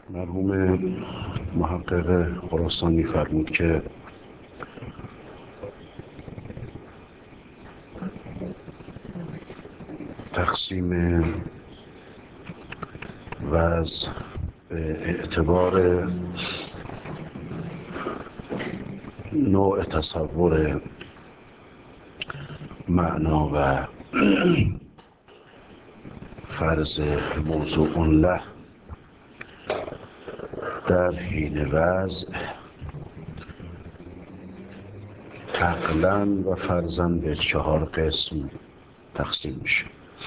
مرحوم محقق خراسانی فرمود که تقسیم وضع به اعتبار نوع تصور معنا و فرض موضوع له در حین وضع عقلاً و فرضاً به 4 قسم تقسیم میشه.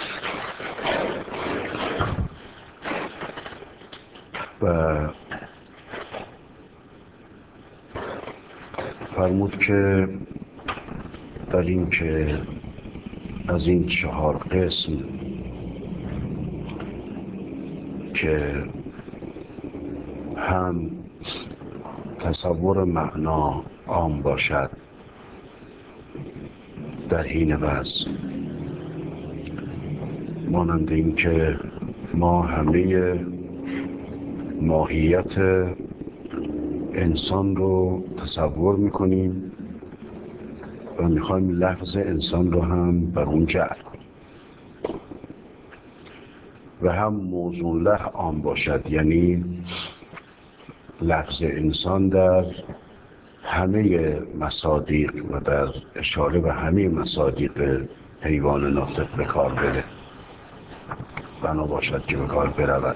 و فرمود که در این که از این 4 قسم که هم تصور معنا عام باشد در حین وضع، مانند این که ما همه ماهیت انسان رو تصور میکنیم و میخوایم لفظ انسان رو هم بر اون جعل کنیم و هم موضوع له عام باشد، یعنی لفظ انسان در همه مصادیق و در اشاره به همه مصادیق حیوان ناطق به کار بره، بنا باشد که به کار برود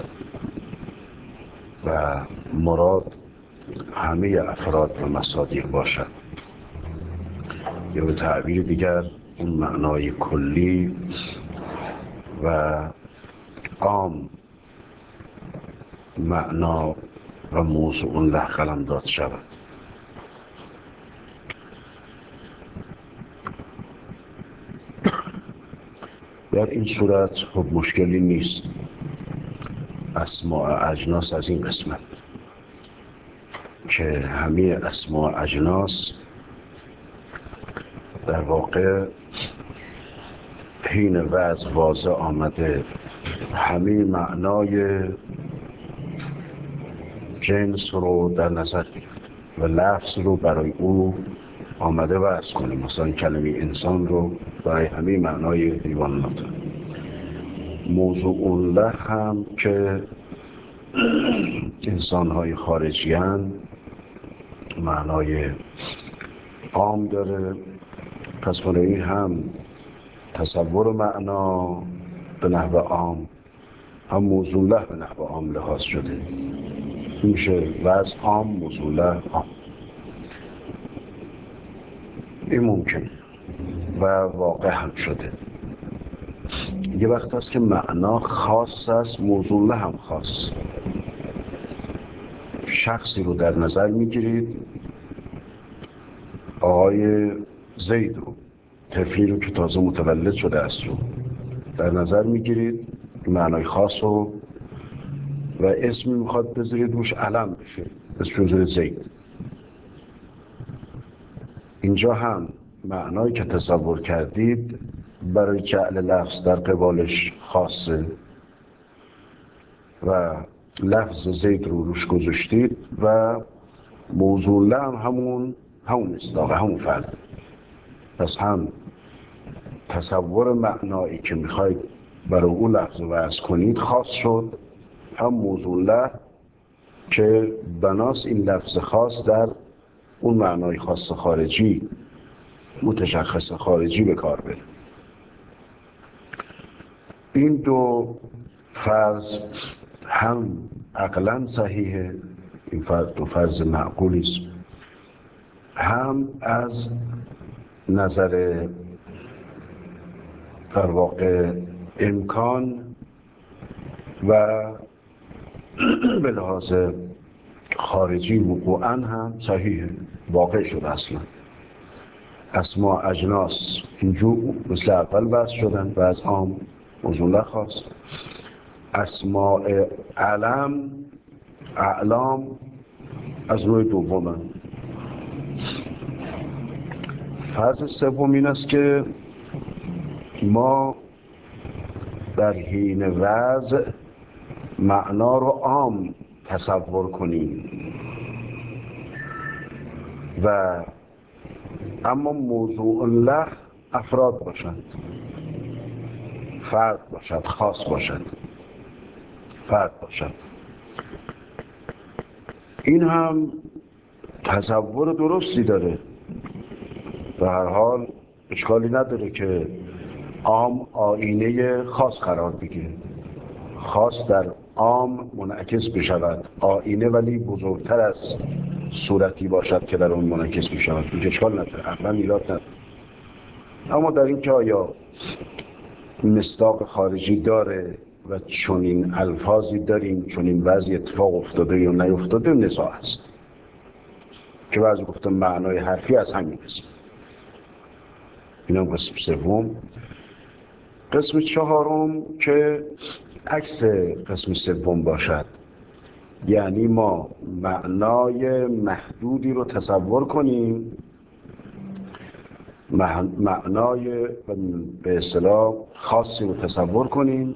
و مراد همه افراد و مصادیق باشد، یا به تعبیر دیگر اون معنای کلی و عام معنا و موضوع له قلمداد شود. در این صورت خب مشکلی نیست اسماء اجناس از این قسمت که همه اسماء اجناس در واقع حین وضع واضح آمده همه معنای جنس رو در نظر گرفت و لفظ رو برای او آمده وضع کنیم، مثلا کلمه انسان رو برای همه معنای حیوانات. موضوع له هم که انسان‌های خارجی‌اند معنای عام داره، پس برای هم تصور معنا به نحو عام، هم موضوع له به نحو عام لحاظ شده. میشه وضع عام، موضوع له عام. این ممکنه و واقع هم شده. یه وقت هست که معنا خاص است، موضوع له هم خاص. شخصی رو در نظر میگیرید، آقای زید رو، طفلی رو که تازه متولد شده است رو در نظر میگیرید، معنای خاص رو و اسمی میخواد بذارید روش علم بشه، اسم بذارید زید. اینجا هم معنایی که تصور کردید برای جعل لفظ در قبالش خاصه و لفظ زید رو روش گذاشتید و موضوع له هم همون اصداقه، همون فرد. پس هم تصور معنایی که میخواید برای اون لفظ وضع کنید خاص شد، هم موضوع له که بناس این لفظ خاص در اون معنای خاص خارجی، متشخص خارجی به کار بره. این دو فرض هم عقلاً صحیحه، این دو فرض معقولی است، هم از نظر در واقع امکان و به لحاظ خارجی وقوعاً هم صحیحه، واقع شده. اصلا اسماء اجناس اینجور مثل اول بحث شدن و از عام موضوع له خاص. اسماء علم، اعلام از نوع دومن. فرض سوم این است که ما در حین وضع معنا رو عام تصور کنیم و اما موضوع الله افراد باشند، فرد باشد، خاص باشد، فرد باشد. این هم تصور درستی داره. به هر حال اشکالی نداره که عام آینه خاص قرار بگیره، خاص در عام منعکس بشود، آینه ولی بزرگتر از صورتی باشد که در اون منعکس بشود. این اشکال نداره، اصلا ایراد نداره. اما در این که آیا مصداق خارجی داره و چنین الفاظی داریم، چنین وضعی اتفاق افتاده یا نیفتاده، نزاع است که بعضی گفتن معنای حرفی از همین قسم. اینم قسم سوم. قسم چهارم که عکس قسم سوم باشد، یعنی ما معنای محدودی رو تصور کنیم، معنای به اصطلاح خاصی رو تصور کنیم،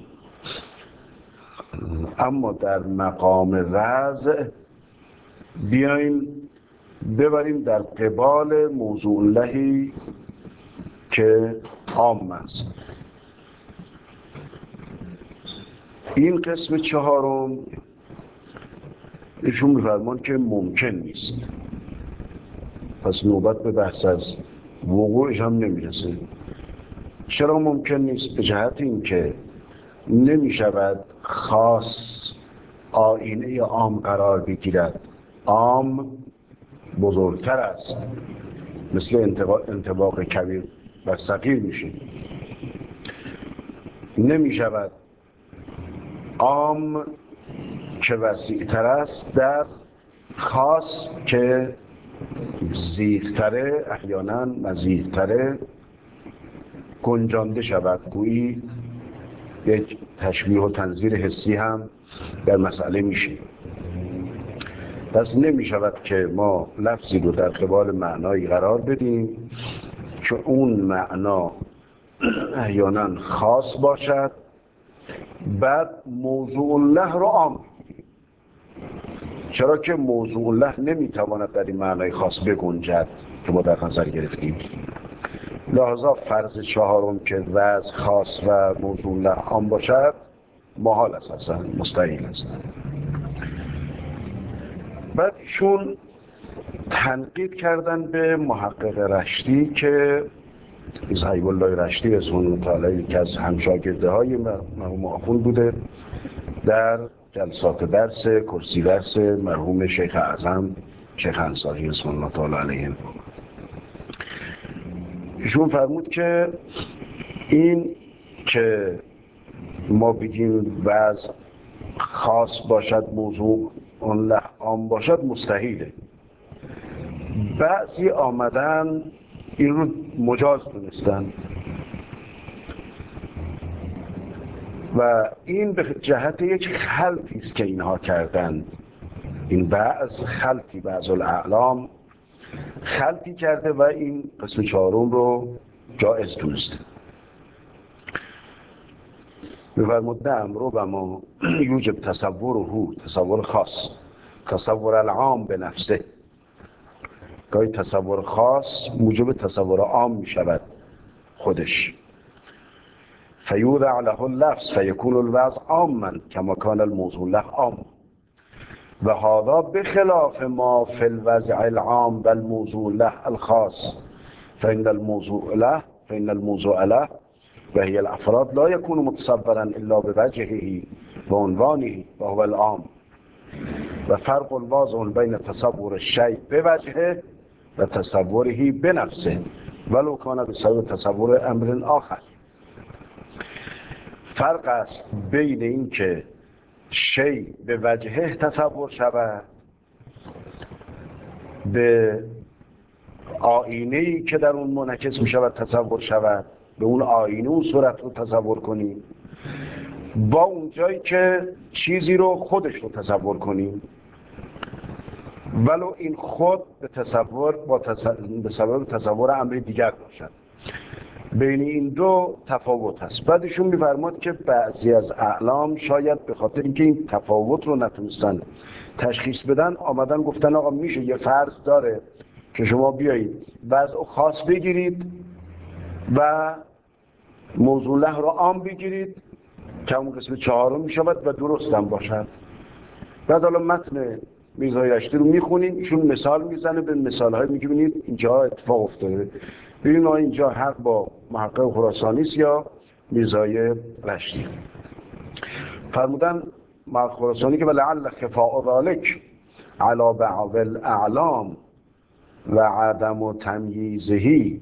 اما در مقام وضع بیایم ببریم در قبال موضوع اللهی که عام است. این قسم چهارم ایشون می‌فرمان که ممکن نیست، پس نوبت به بحث از وقوعش هم نمیرسه. چرا ممکن نیست؟ به جهت این که نمی‌شود خاص آینه عام قرار بگیرد، عام بزرگتر است، مثل انطباق کبیر بر صغیر میشه. نمی‌شود عام که وسیع‌تر است در خاص که زیغ‌تره، احیانا مزیغ‌تره گنجانده شود. گویی یک تشبیه و تنظیر حسی هم در مسئله میشه. پس نمی شود که ما لفظی رو در قبال معنایی قرار بدیم که اون معنا احیانا خاص باشد، بعد موضوع الله رو عام بگیریم. چرا که موضوع الله نمیتواند در این معنای خاص بگنجد که ما در نظر گرفتیم. لحاظا فرض چهارم که وضع خاص و موضوع الله عام باشد محال است، اصلا مستحیل است. بعد ایشون تنقید کردن به محقق رشتی که صحیح الله رشتی رضوان الله تعالی که از همشاگرده های مرحوم آخوند بوده، در جلسات درس کرسی درس مرحوم شیخ اعظم شیخ انصاری رضوان الله تعالی علیهم. ایشون فرمود که این که ما بگیم وضع خاص باشد موضوع الله عام باشد مستحیله. بعضی آمدن این رو مجاز دونستن و این به جهت یک خلطی است که اینها کردند. این بعض خلطی، بعض الاعلام خلطی کرده و این قسم چهارم رو جائز دونسته. می‌فرمود امرو و ما یوجب تصوره، تصور خاص، تصور العام به نفسه. گاهی تصور خاص موجب تصور عام می شود خودش. فیوضع له اللفظ فیکون الوضع عاما کما کان الموضوع له عام و هذا بخلاف ما فی الوضع العام و الموضوع له الخاص فإن الموضوع له و هي الافراد لا يكون متصورا الا بوجهه و عنوانه و هو العام و فرق واضح بین تصور الشیء بوجهه و تصوره بنفسه ولو کان بسبب تصور امر آخر. فرق است بین این که شیء به وجهه تصور شود، به آینه‌ای که در اون منعکس می شود تصور شود، به اون آینه اون صورت رو تصور کنیم، با اون جایی که چیزی رو خودش رو تصور کنیم ولو این خود به تصور به سبب تصور امر دیگر باشد. بین این دو تفاوت هست. بعدشون می‌فرماد که بعضی از اعلام شاید به خاطر اینکه این تفاوت رو نتونستن تشخیص بدن آمدن گفتن آقا میشه یه فرض داره که شما بیایید وضع خاص بگیرید و موضوع له را عام بگیرید که همون قسم 4 میشود و درست هم باشد. بعد حالا متن میرزای رشتی رو میخونیم، ایشون مثال میزنه، به مثالهای میگه ببینید اینجا اتفاق افتاده، ببینید اینجا حق با محقق خراسانی است یا میرزای رشتی. فرمودن محقق خراسانی که ولعل خفاء ذلک علی بعض الاعلام و عدم تمییزهی،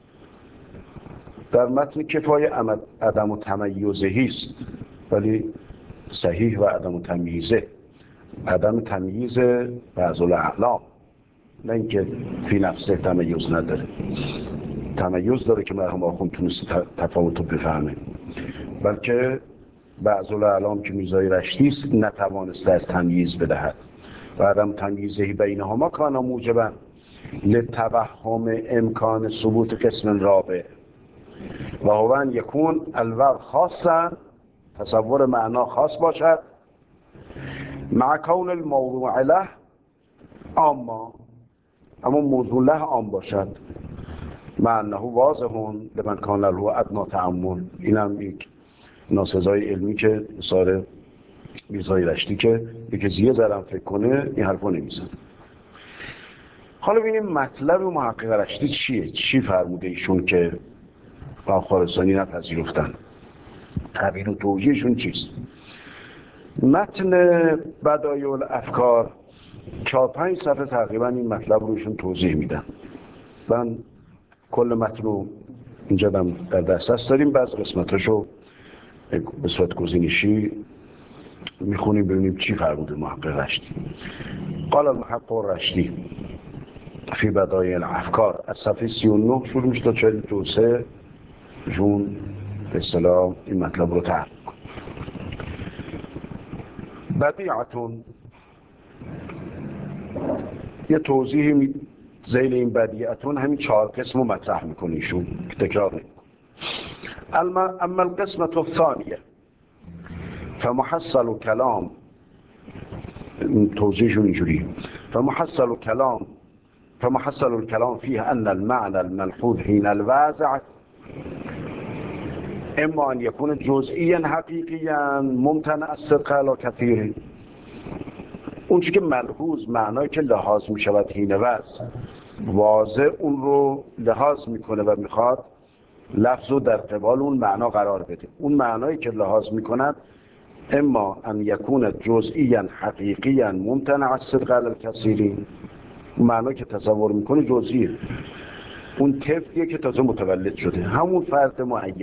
در متن کفایه عدم تمییزهی است، ولی صحیح و عدم تمییزه، عدم تمییز بعض الاعلام، نه اینکه فی نفسه تمییز نداره، تمییز داره که مرحوم آخوند تونست تفاوت رو بفهمه، بلکه بعض الاعلام که میرزای رشتی است نتوانسته از تمییز بدهد و عدم تمییزهی بینهما کان موجبا لتوهم امکان ثبوت قسم رابع و هو ان یکون الوضع خاصا، تصور معنا خاص باشد، مع کون الموضوع له اما موضوع له عام باشد، مع انه واضح لمن کان له ادنی تأمل. اینم یک ناسزای علمی که اصاره میرزای رشتی که یکی یه ذره فکر کنه این حرفو نمیزن. حالا ببینیم مطلب محقق رشتی چیه، چی فرموده ایشون که با خراسانی نپذیرفتن، تبیین و توجیهشون چیست. متن بدایع الافکار 4-5 صفحه تقریبا این مطلب رو ایشون توضیح میدن. من کل متن رو اینجا در دسترس داریم، بعض قسمتاشو به صورت گزینشی میخونیم ببینیم چی فرموده محقق رشتی. قال المحقق رشتی فی بدایع الافکار، از صفحه 39 شروع میشه تا 43 جون به اصطلاح این مطلب رو تعریف کن. بدیعتون، یه توضیحی ذیل این بدیعتون همین 4 قسم رو مطرح میکنه ایشون که تکرار نمیکنه. اما القسمة الثانیه فمحصل کلام، توضیحشون اینجوری، فمحصل الكلام فيه أن المعنى الملحوظ حين الوازع اما ان يكون جزئيا حقيقيا ممتنع الصدق على كثير. اون چی که ملحوظ، معنایی که لحاظ می شود حین وضع، واضح اون رو لحاظ میکنه و میخواد لفظ رو در قبال اون معنا قرار بده. اون معنایی که لحاظ میکند اما ان یکون جزئیا حقیقیا ممتنع الصدق علی الکثیر، اون معنایی که تصور میکنه جزئیه، اون طفلیه که تازه متولد شده، همون فرد معین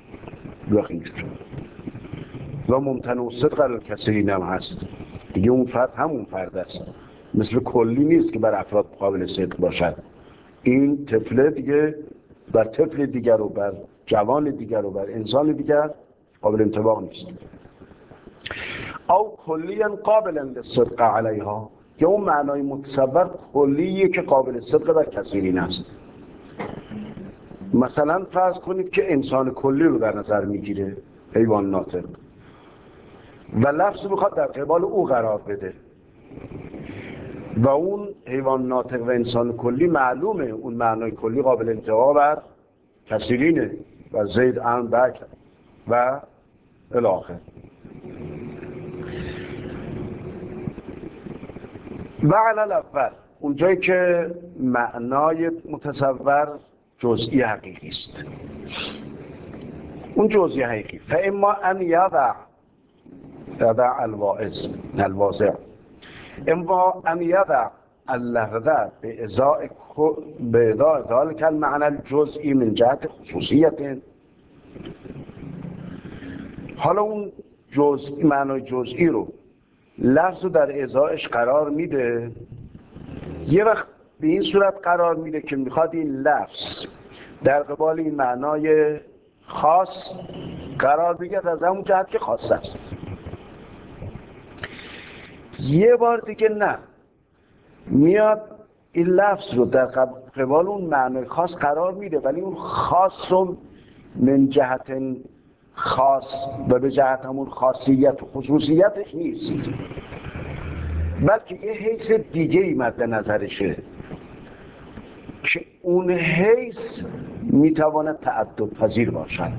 و ممتنع الصدق علی الکثیر هم هست دیگه، اون فرد همون فرد است، مثل کلی نیست که بر افراد قابل صدق باشد. این طفله دیگه بر طفل دیگر و بر جوان دیگر و بر انسان دیگر قابل انطباق نیست. او کلیا قابلا للصدق علیها، یا اون معنای متصور کلیه که قابل صدق بر کثیرین است. مثلا فرض کنید که انسان کلی رو در نظر میگیره، حیوان ناطق، و لفظ رو میخواد در قبال او قرار بده و اون حیوان ناطق و انسان کلی معلومه اون معنای کلی قابل انطباق بر کثیرینه و زید ان بک و الاخر. و علی الاول، اونجایی که معنای متصور جزئی حقیقی است، اون جزئی حقیقی فاما ان یضع الواضع، اما ان یضع اللفظ به ازاء ذلك المعنى الجزئی من جهت خصوصیت. حالا اون معنای جزئی رو لفظ رو در ازایش قرار میده، یه وقت به این صورت قرار میده که میخواد این لفظ در قبال این معنای خاص قرار بگیرد از همون جهت که خاص است. یه بار دیگه نه، میاد این لفظ رو در قبال اون معنای خاص قرار میده، ولی اون خاص رو من جهت خاص و به جهت همون خاصیت و خصوصیتش نیست. بلکه یه حیث دیگه ای مد نظرشه که اون حیث میتواند تعدد پذیر باشد.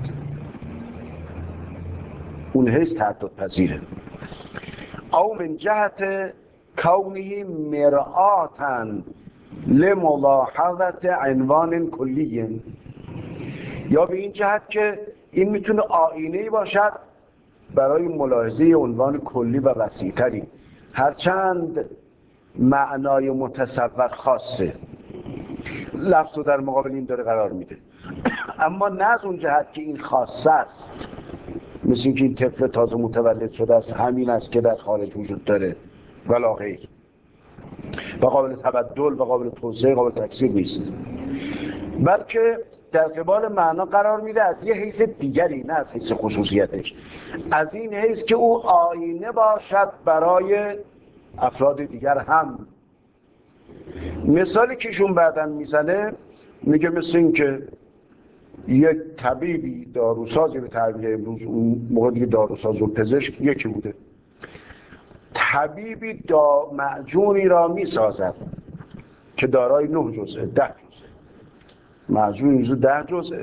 اون حیث تعدد پذیره. او من جهت کونه مرآتا لملاحظت عنوان کلی، یا به این جهت که این میتونه آینه‌ای باشد برای ملاحظه عنوان کلی و وسیع‌تری، هرچند معنای متصور خاصه، لفظ رو در مقابل این داره قرار میده، اما نه از اون جهت که این خاصه است، مثل اینکه این طفل تازه متولد شده است همین است که در خارج وجود داره ولا غیر، و قابل تبدل و قابل توسعه قابل تکثیر نیست، بلکه در قبال معنا قرار میده از یه حیث دیگری، نه از حیث خصوصیتش، از این حیث که او آینه باشد برای افراد دیگر هم. مثالی که ایشون بعداً میزنه میگه مثل این که یک طبیبی داروسازی، به تعبیر امروز، اون موقع دیگه داروساز و پزشک یکی بوده، طبیبی معجونی را میسازد که دارای 9 جزء 10 جزء، معجون 10 جزء،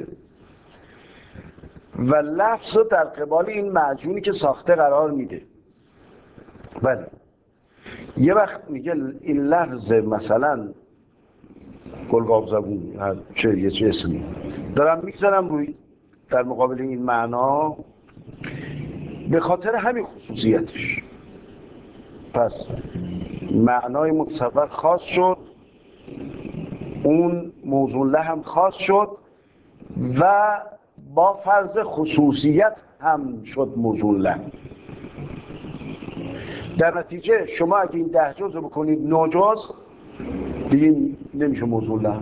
و لفظ در قبال این معجونی که ساخته قرار میده. بله یه وقت میگه این لفظ مثلا گلگاو زبون یه چه اسمی دارم میگذارم روی در مقابل این معنا به خاطر همین خصوصیتش، پس معنای متصور خاص شد، اون موضوع له هم خاص شد و با فرض خصوصیت هم شد موضوع له. در نتیجه شما اگه این 10 جزء بکنید 9 جزء دیگه نمیشه موضوع له.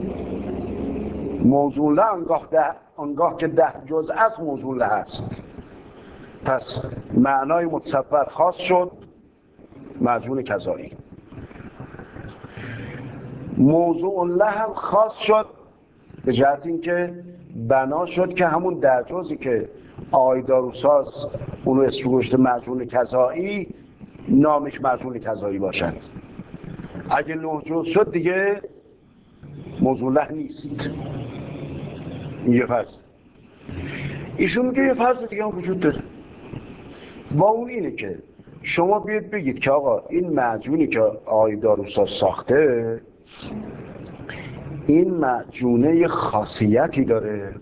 موضوع له آنگاه که 10 جزء از موضوع له است. پس معنای متصور خاص شد، معجون کذایی. موضوع له هم خاص شد به جهت اینکه بنا شد که همون 10 جزئی که آقای داروساز اونو اسم گذاشته معجون کذایی، نامش معجون کذایی باشد. اگه 9 جزء شد دیگه موضوع له نیست. این یه فرض. ایشون میگه یه فرض دیگه هم وجود داره، با اون اینه که شما بیاید بگید که آقا این معجونی که آقای داروساز ساخته، این معجونه خاصیتی داره،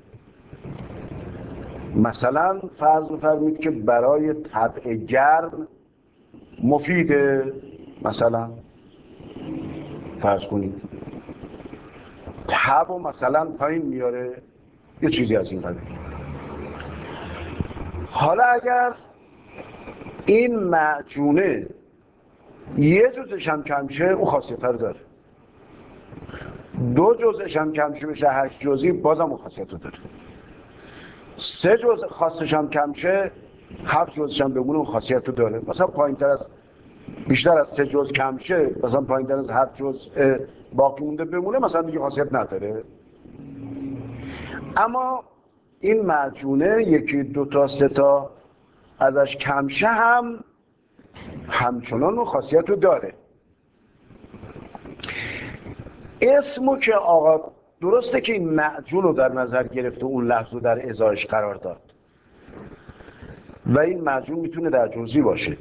مثلا فرض بفرمایید که برای طبع گرم مفیده، مثلا فرض کنید طبع مثلا پایین میاره، یه چیزی از این قبیل. حالا اگر این معجونه یه جزش هم کم شه، اون خاصیت رو داره، 2 جزش هم کم شه بشه 8 جزئی، بازم اون خاصیت رو داره، 3 جزء خاصش هم کم شه 7 جزش هم بمونه، اون خاصیت رو داره. مثلا بیشتر از 3 جزء کم شه، مثلا پایینتر از 7 جزء باقی مونده بمونه، مثلا دیگه خاصیت نداره. اما این معجونه 1 2 تا 3 تا ازش کم شه هم همچنان اون خاصیت رو داره. اسمو که آقا درسته که این معجون رو در نظر گرفته، اون لفظ رو در ازایش قرار داد و این معجون میتونه در جزئی باشه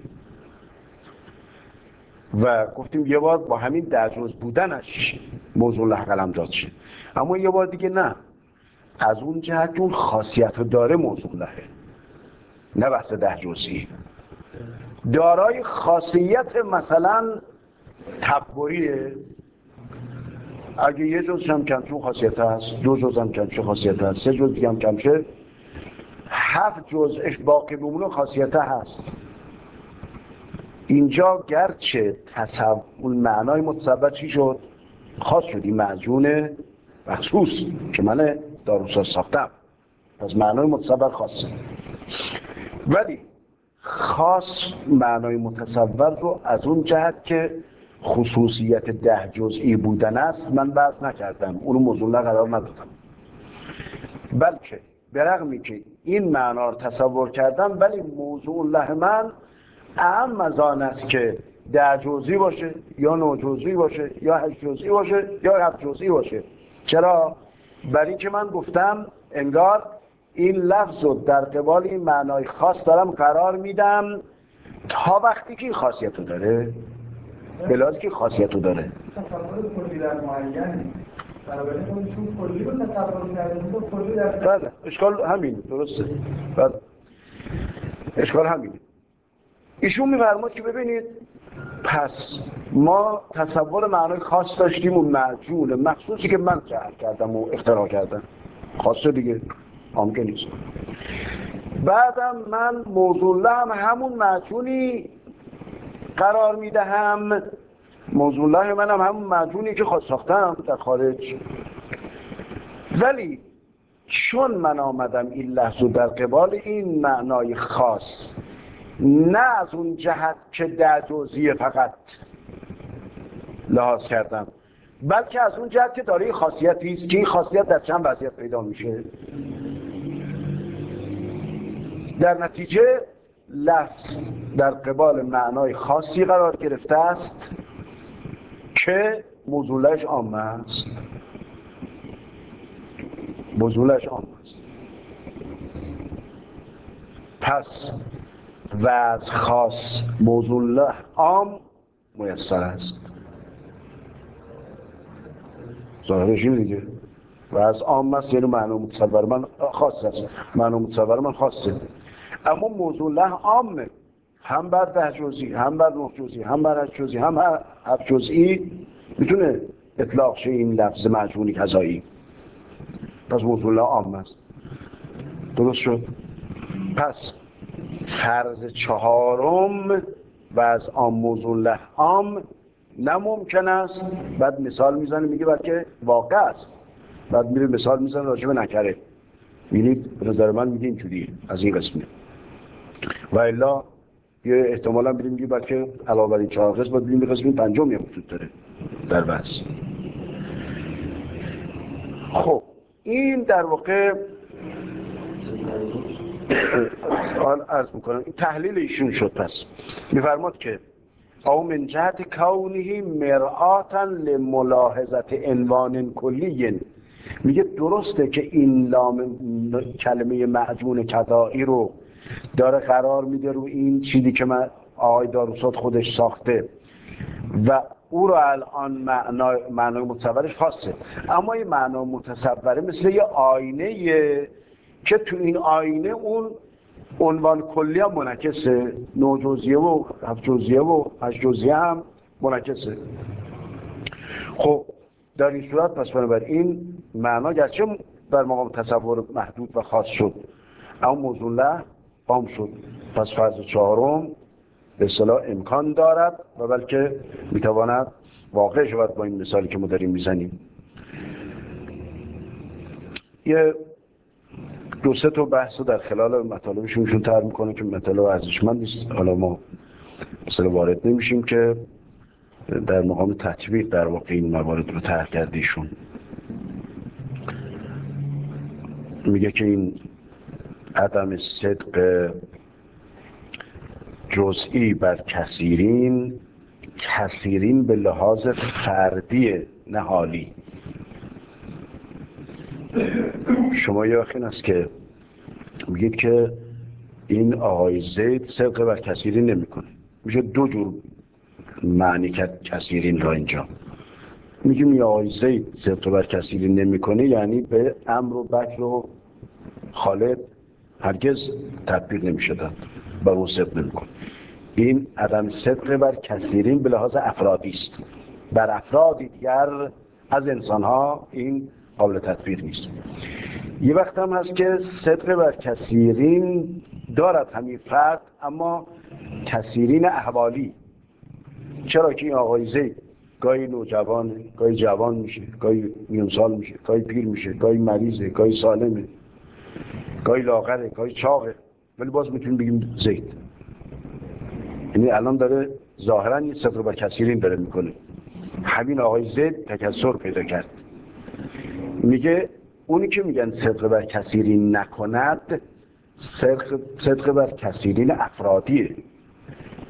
و گفتیم یه بار با همین در جزء بودنش موضوع له قلم داد شه، اما یه بار دیگه نه، از اون جهت اون خاصیت رو داره موضوع لهه، نه بحث 10 جزئی، دارای خاصیت مثلا تبریه. اگه 1 جزء هم کمشه خاصیت هست، 2 جزء هم کمشه خاصیت هست، 3 جزء هم کمشه 7 جزءش باقی بمونه خاصیت هست. اینجا گرچه اون معنای متصور چی شد؟ خاص شد، این معجون مخصوص که من داروساز ساختم، پس معنای متصور خاصه، ولی خاص معنای متصور رو از اون جهت که خصوصیت 10 جزئی بودن است من بحث نکردم، اونو موضوع قرار ندادم، بلکه به رغمی که این معنا رو تصور کردم، ولی موضوع له من اهم از آن است که 10 جزئی باشه یا 9 جزئی باشه یا 8 جزئی باشه یا 7 جزئی باشه. چرا؟ برای اینکه من گفتم انگار این لفظ رو در قبال این معنای خاص دارم قرار میدم تا وقتی که این خاصیت رو داره، بلازی که خاصیت رو داره. تصور کلی در معین بنابراین خودشون کلی رو تصور کردن و کلی در بله اشکال همین درسته. بله اشکال همین. ایشون می‌فرماد که ببینید پس ما تصور معنای خاص داشتیم و معجون مخصوصی که من جعل کردم و اختراع کردم، خاصه دیگه عام که نیست. بعدم من موضوع له هم همون معجونی قرار میدهم، موضوع له من هم همون معجونی که خاص ساختم در خارج. ولی چون من آمدم این لحظه در قبال این معنای خاص نه از اون جهت که 10 جزئی فقط لحاظ کردم، بلکه از اون جهت که داره خاصیتی است که این خاصیت در چند وضعیت پیدا میشه. در نتیجه لفظ در قبال معنای خاصی قرار گرفته است که موضوعش عام است. موضوعش عام است. پس وضع خاص موضوع له عام میسر است. ظاهرش این دیگه وضع عام است، یعنی معنی متصور من خاص است، معنی متصور من خاصه. اما موضوع له عامه، هم بر 10 جزئی هم بر 9 جزئی هم بر 8 جزئی هم 7 جزئی میتونه اطلاق شه این لفظ معجونی کذایی. پس موضوع له عام است. درست شد؟ پس فرض چهارم و از عام موضوع له عام نممکن است. بعد مثال میزنه میگه بلکه واقع است. بعد میره مثال میزنه راجع به نکره. ببینید به نظر من میگه اینجوریه از این قسمه. و الا یه احتمالاً بریم میگه بلکه علاوه بر این 4 قسم باید بریم به قسم پنجمی هم وجود داره در بحث. خب این در واقع عرض میکنم این تحلیل ایشون شد. پس میفرماد که او من جهت کونه مرآتا لملاحظت عنوان کلی، میگه درسته که این لام کلمه معجون کذایی رو داره قرار میده رو این چیزی که من آقای داروساد خودش ساخته و او رو الان معنای متصورش خاصه، اما این معنای متصوره مثل یه آینه که تو این آینه اون عنوان کلی هم منعکسه، 9 جزئیه و 7 جزئیه و 8 جزئیه هم منعکسه. خب در این صورت پس بنابراین معنا گرچه در مقام تصور محدود و خاص شد اما موضوع له عام شد. پس فرض چهارم به اصطلاح امکان دارد و بلکه میتواند واقع شود با این مثالی که ما داریم میزنیم. یه 2-3 تا بحث رو در خلال مطالبشون طرح میکنه که مطالب ارزشمند نیست، حالا ما مثلا وارد نمیشیم که در مقام تطبیق در واقع این موارد رو طرح کرده ایشون. میگه که این عدم صدق جزئی بر کثیرین، کثیرین به لحاظ فردی نه حالی. شما یه وقت این است که میگید که این آقای زید صدق بر کثیرین نمی کنه، میشه 2 جور معنی کرد کثیرین را اینجا. میگیم این آقای زید صدق بر کثیرین نمی کنه یعنی به عمرو و بکر و خالد هرگز تطبیق نمی شدن، بر اون صدق نمی کنه. این عدم صدق بر کثیرین به لحاظ افرادی است، بر افرادی دیگر از انسانها این قابل تطبیق نیست. یه وقت هم هست که صدق بر کثیرین دارد همین فرد، اما کثیرین احوالی. چرا که این آقای زید گاهی نوجوانه، گاهی جوان میشه، گاهی میون سال میشه، گاهی پیر میشه، گاهی مریضه، گاهی سالمه، گاهی لاغره، گاهی چاقه، ولی باز میتونیم بگیم زید. یعنی الان داره ظاهرا یه صدق بر کثیرین داره میکنه. همین آقای زید تکثر پیدا کرد. میگه اونی که میگن صدق بر کثیرین نکند صدق بر کثیرین افرادیه.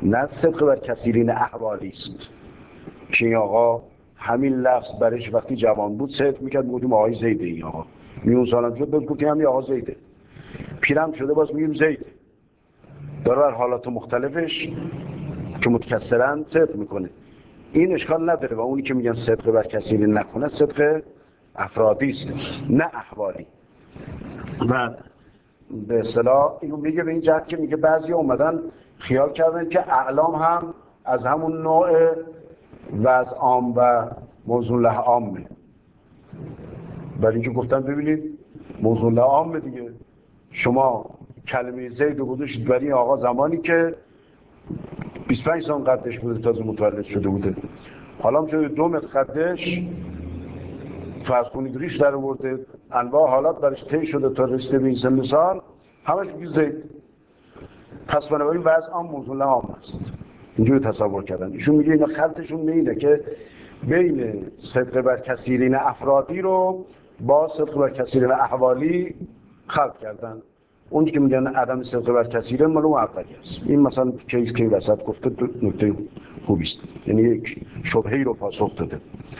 نه صدق بر کثیرین احوالی است که این آقا همین لفظ برش وقتی جوان بود صدق میکرد میگفتیم آقای زیده این آقا میون سالم شد باز گفتیم همین آقا زیده پیرم شده باز میگیم زیده داره بر حالات مختلفش که متکثرن صدق میکنه این اشکال نداره و اونی که میگن صدق بر کثیرین نکنه صدق افرادی است نه احوالی و به اصطلاح اینو میگه به این جهت که میگه بعضی اومدن خیال کردن که اعلام هم از همون نوع وضع عام و موضوع له عامه برای اینکه گفتن ببینید موضوع له عامه دیگه شما کلمه زید رو گذاشتید برای این آقا زمانی که 25 سال قدش بوده تازه متولد شده بوده حالا هم شده 2 متر قدش فرض کنید ریش در آورده انواع حالات برش طی شده تا رسیده به این سن سال همش میگه زید پس بنابراین وضع عام موضوع له عام است اینجوری تصور کردن ایشون میگه اینا خلطشون اینه که بین صدق بر کثیرین افرادی رو با صدق بر کثیرین احوالی خلط کردن اون که میگن عدم صدق بر کثیرین مال اون اولی است این مثلا کیس که وسط گفته نکته خوبی است یعنی یک شبهه‌ای رو پاسخ داده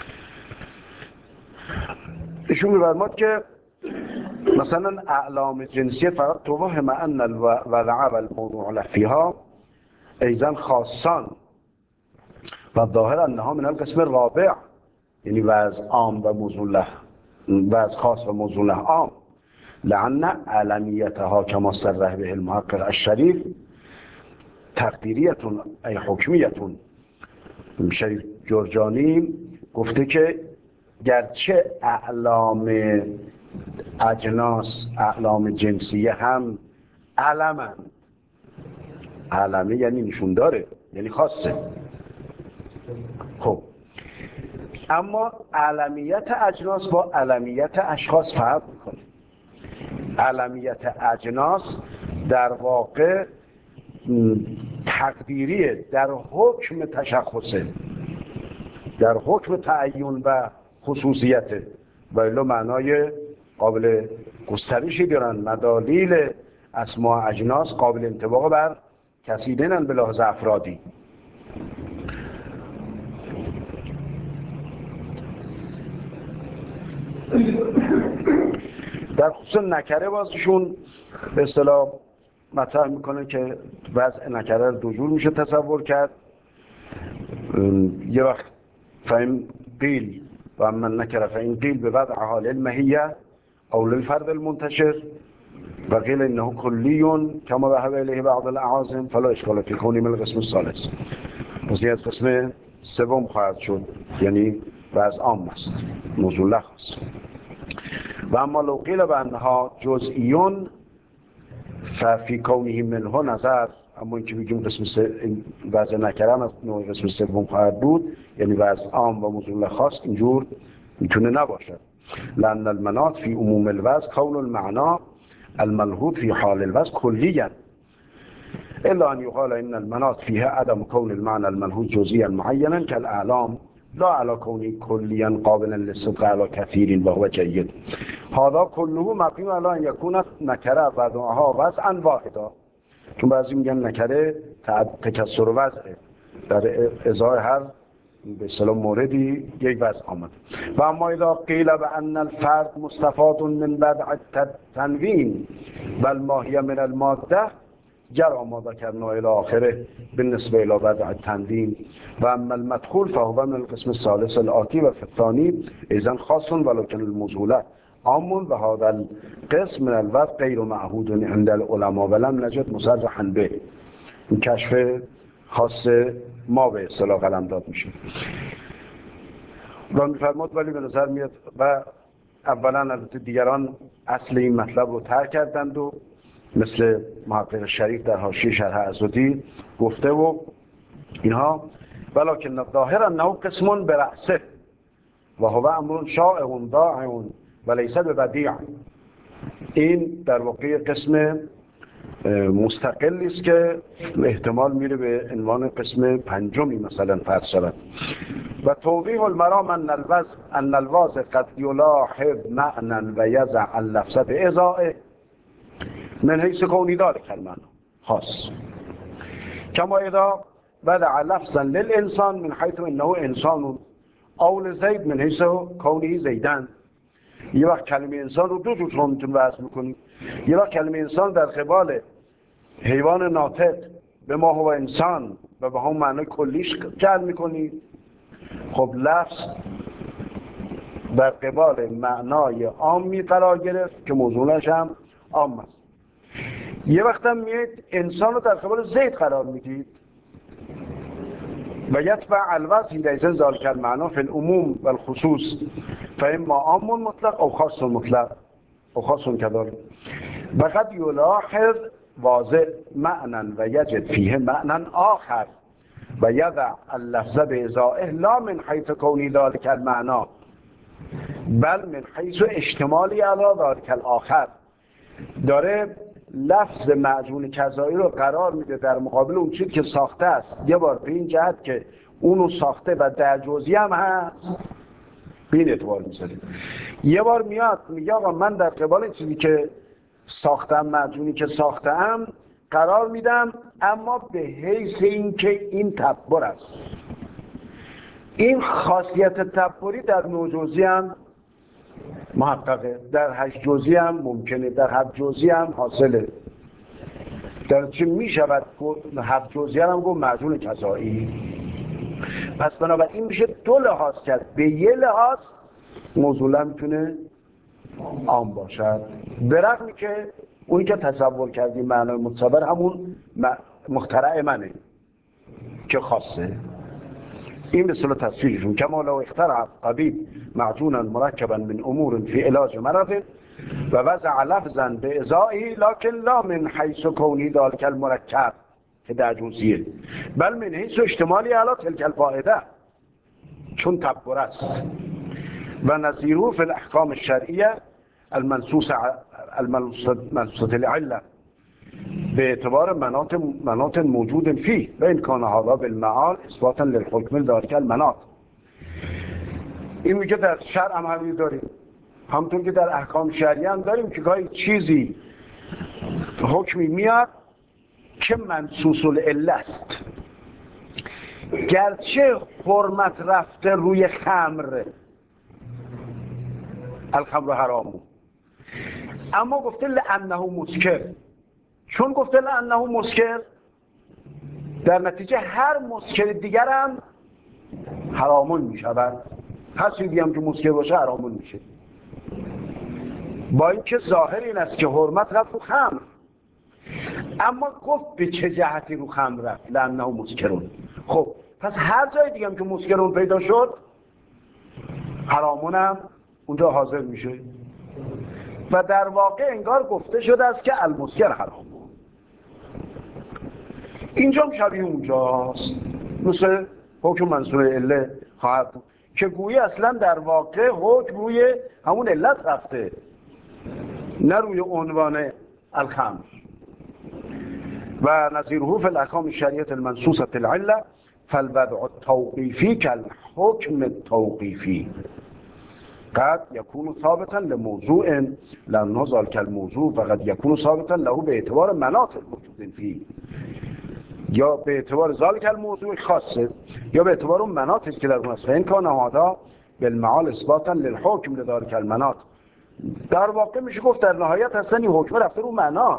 ایشون می‌فرماد که مثلا اعلام جنسیه فقط توهم ان الوضع والموضوع له فيها ایضا خاصان و ظاهر انها من القسم الرابع یعنی وضع عام و موضوع له وضع خاص و موضوع له عام لأن علمیتها كما صرح به المحقق الشریف تقدیریتون ای حکمیتون شریف جرجانی گفته که گرچه اعلام اجناس اعلام جنسیه هم علمند علمه یعنی نشون داره یعنی خاصه خب اما علمیت اجناس با علمیت اشخاص فرق میکنه علمیت اجناس در واقع تقدیریه در حکم تشخصه در حکم تعیین و خصوصیته و الا معنای قابل گسترشی دارن مدالیل اسماء اجناس قابل انطباق بر کثیرین به لحاظ افرادی در خصوص نکره بازشون به اصطلاح مطرح میکنه که وضع نکره رو دو جور میشه تصور کرد یه وقت فهم قیل و من نکره فهم قیل به وضع حال المهیه او للفرد المنتشر و قیل انه کلیون کما ذهب الیه بعض الاعاظم فلا اشکال فی کونه من القسم الثالث پس از قسم سوم خواهد شد یعنی وضع عام است موضوع له خاص و اما لو قیل بانها جزئیون ففی کونه منه نظر اما اینکه بگیم قسم وضع نکرم از نوع قسم سوم خواهد بود یعنی وضع عام و موضوع له خاص اینجور میتونه نباشد لان المناط فی عموم الوضع کون المعنا الملحوظ فی حال الوضع کلیا الا ان یقال ان المناط فيها عدم كون المعنى الملحوظ جزئيا معينا كالاعلام لا على كونه كليا قابلا للصدق على كثير وهو جيد هذا كله مبني على ان يكون نكره وضعها وضعا واحدا چون بعضی میگن نکره تکسر وضعه در ازای هر به اصطلاح موردی یک وضع آمد و اما اذا قیل بان الفرد مستفاد من وضع التنوین والماهیه من الماده جرى ما ذكرنا الى آخره بالنسبه الى وضع التنوین و اما المدخول فهو من القسم الثالث الآتی و في الثاني اذا خاص ولكن الموصول عام و هذا القسم من الوضع غیر معهود عند العلماء ولم نجد مصرحا به این کشف خاص ما به اصطلاح قلم داد میشه و میفرماد ولی به نظر میاد و اولا البته دیگران اصل این مطلب رو ترک کردند و مثل محقق شریف در حاشیه شرح عضدی گفته و اینها ولکن الظاهر انه قسم برأسه و هو امر شائع ضائع و لیس ببدیع این در واقع قسم مستقلی است که احتمال میره به عنوان قسم پنجمی مثلا فرض شود و توضیح المرام ان الواضع قد یلاحظ معنى و یضع اللفظ بإضاءه من حیث کونی ذلک المعنى خاص کما اذا ودع لفظا للانسان من حيث انه انسان او لزید من حیث کونه زیدن. یه وقت کلمه انسان رو دو جور شما میتونید وضع میکنید. یه وقت کلمه انسان در قبال حیوان ناطق به ما هو انسان و به هم معنی کلیش جعل میکنید. خب لفظ در قبال معنای عامی قرار گرفت که موضوعش هم عام است. یه وقت هم میید انسان رو در قبال زید قرار میدید و یتبع الوضع لیس ذلک المعنی فی العموم و الخصوص فاما عام مطلق او خاص مطلق او خاص كذلك. وقد یلاحظ واضح معنى و یجد فیه معنى آخر و یضع اللفظ بإزائه لا من حیث کونی ذلک المعنی بل من حیث اشتمالی علی ذلک الاخر. داره لفظ معجون کذایی رو قرار میده در مقابل اون چیزی که ساخته است، یه بار به این جهت که اونو ساخته و در جزئی هم هست به این اعتبار میذاره. یه بار میاد میگه آقا من در قبال چیزی که ساختم، معجونی که ساختم قرار میدم، اما به حیث این که این تبر است. این خاصیت تبری در 9 جزئی هم محققه، در 8 جزئی هم ممکنه، در 7 جزئی هم حاصله. در چه میشود 7 جزئی هم گفت معجون کذایی. پس بنابراین میشه 2 لحاظ کرد. به یه لحاظ موضوعا میتونه عام باشد، به رغمی که اونی که تصور کردیم معنای متصور همون مخترع منه که خاصه. این به صورت تصویرشون کما لو اخترع طبیب معجونا مرکبا من امور فی علاج مرض و وضع لفظا بإزائه لكن لا من حیث کونی ذلک المرکب که در جزئیه بل من حیث اشتمالی علی تلک الفائده، چون تبر است. و نظیره فی الاحکام الشرعیه المنصوصه العله به اعتبار مناط موجود فيه و این کان هذا بالمعال اثباتا للحکم ذلک المناط. این میگه در شرع هم همین داریم، همونطور که در احکام شرعی هم داریم که گاهی چیزی حکمی میاد که منصوص العله است، گرچه حرمت رفته روی خمر، الخمر حرامو، اما گفته لانه مسکر. چون گفته لانه مسکر، در نتیجه هر مسکر دیگر هم حرامون می شود. هر چیزی هم که مسکر باشه حرامون میشه، با اینکه ظاهر این است که حرمت رفت رو خمر، اما گفت به چه جهتی رو خمر رفت؟ لانه مسکرون. خب پس هر جای دیگه هم که مسکرون پیدا شد حرامون هم اونجا حاضر میشه و در واقع انگار گفته شده است که المسکر حرام. اینجا هم شبیه اونجاست، مثل حکم منصور عله خواهد بود که گویی اصلا در واقع حکم روی همون علت رفته، نه روی عنوان الخمر. و نظیره فی الاحکام الشرعیه المنصوصه العله فالوضع التوقیفی کالحکم التوقیفی قد یکون ثابتا لموضوع لانه ذلک الموضوع فقد یکون ثابتا له به اعتبار مناط الموجود فيه، یا به اعتبار ذلک الموضوع خاصه یا به اعتبار اون مناطی است که در اون است. این کان هذا بالمعال اثباتا للحکم لذلک المناط. در واقع میشه گفت در نهایت اصلا این حکم رفته رو مناط.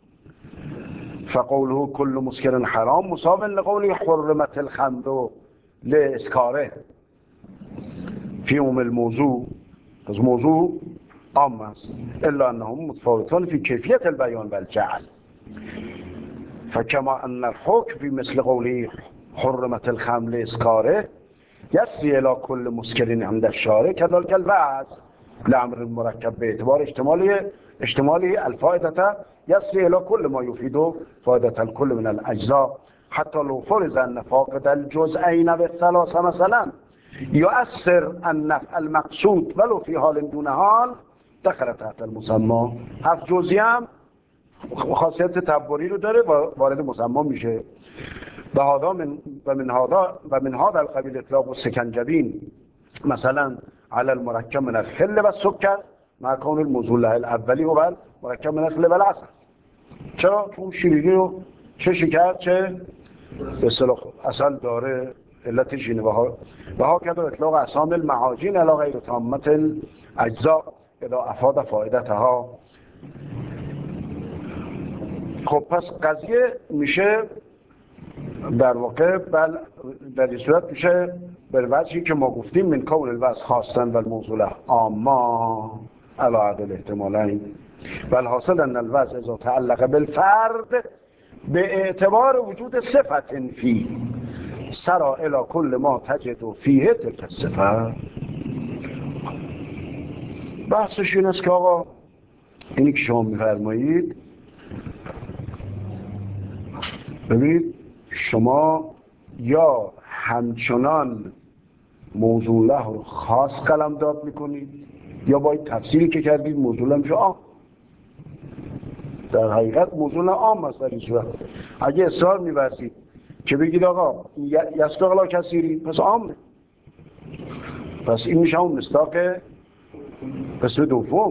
فقوله كل مسکر حرام مساو لقوله حرمت الخمر لاسکاره فی الموضوع. از موضوع عام است الا انهم متفاوتان فی کیفیت البیان و الجعل. فكما ان الحكم في مثل قوله حرمت الخمر لاسکاره یسری الى كل مسکر عند الشارع كذلك الوعظ لامر المرکب به اعتبار اشتمالی الفائده یسری الى كل ما یفید فائده الكل من الاجزاء حتی لو فرض ان فاقد الجزئین بالثلاثه مثلا یؤثر النفع المقصود ولو فی حال دون حال دخل تحت المسمى. 7 جزئی هم خاصیت تبری رو داره و وارد مسمى میشه. و من هذا القبیل اطلاق السکنجبین مثلا على المرکب من الخل و السکر مع کون الموضوع له الاولی و مرکب من الخل و العسل. چرا؟ چون شیرینی رو چه شکر چه به اصطلاح اصل داره علتش اینه. و هكذا اطلاق اسام المعاجین علی غیر تامة الاجزاء اذا افاد فائدتها. خب پس قضیه میشه در واقع در این صورت میشه بر وجهی که ما گفتیم من کون الوضع خاصا و الموصول عاما علی عدل احتمالین و الحاصل ان الوضع اذا تعلق بالفرد به اعتبار وجود صفت فی سرا الی کل ما تجد فیه تلک الصفت. بحثش این است که آقا اینی که شما میفرمایید، ببینید شما یا همچنان موضوع له رو خاص قلمداد میکنید یا باید تفسیری که کردید موضوع له میشه عام. در حقیقت موضوع له عام است. در این صورت اگه اصرار می‌ورزید که بگید آقا یسلق علی کثیری پس عامه، پس این میشه اون مصداق قسم دوم.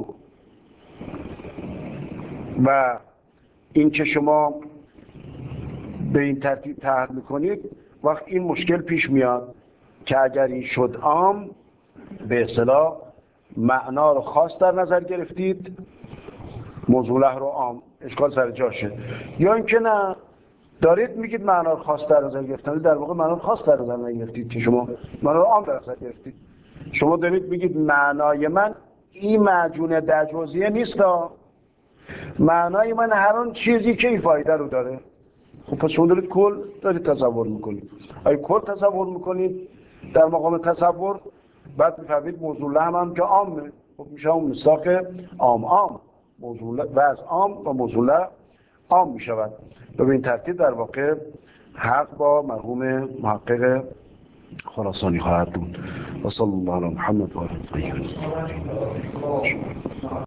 و این که شما به این ترتیب طرح میکنید وقت این مشکل پیش میاد که اگر این شد عام به اصطلاح معنا رو خاص در نظر گرفتید، موضوع له رو عام، اشکال سر جاشه. یا اینکه نه دارید میگید معنا رو خاص در نظر گرفتید، در واقع معنا رو خاص در نظر نگرفتید که شما معنا رو عام در نظر گرفتید. شما دارید میگید معنای من این معجون در جزئیه نیست، معنای من هر اون چیزی که این فایده رو داره. خب پس شما دارید کل تصور میکنید. اگه کل تصور میکنید در مقام تصور بعد میفهمید موضوع له هم که عامه، خب میشه اون مصداق عام موضوع وضع عام و موضوع له عام میشود. و به این ترتیب در واقع حق با مرحوم محقق خراسانی خواهد بود. و صلی الله علی محمد و آله الطاهرین.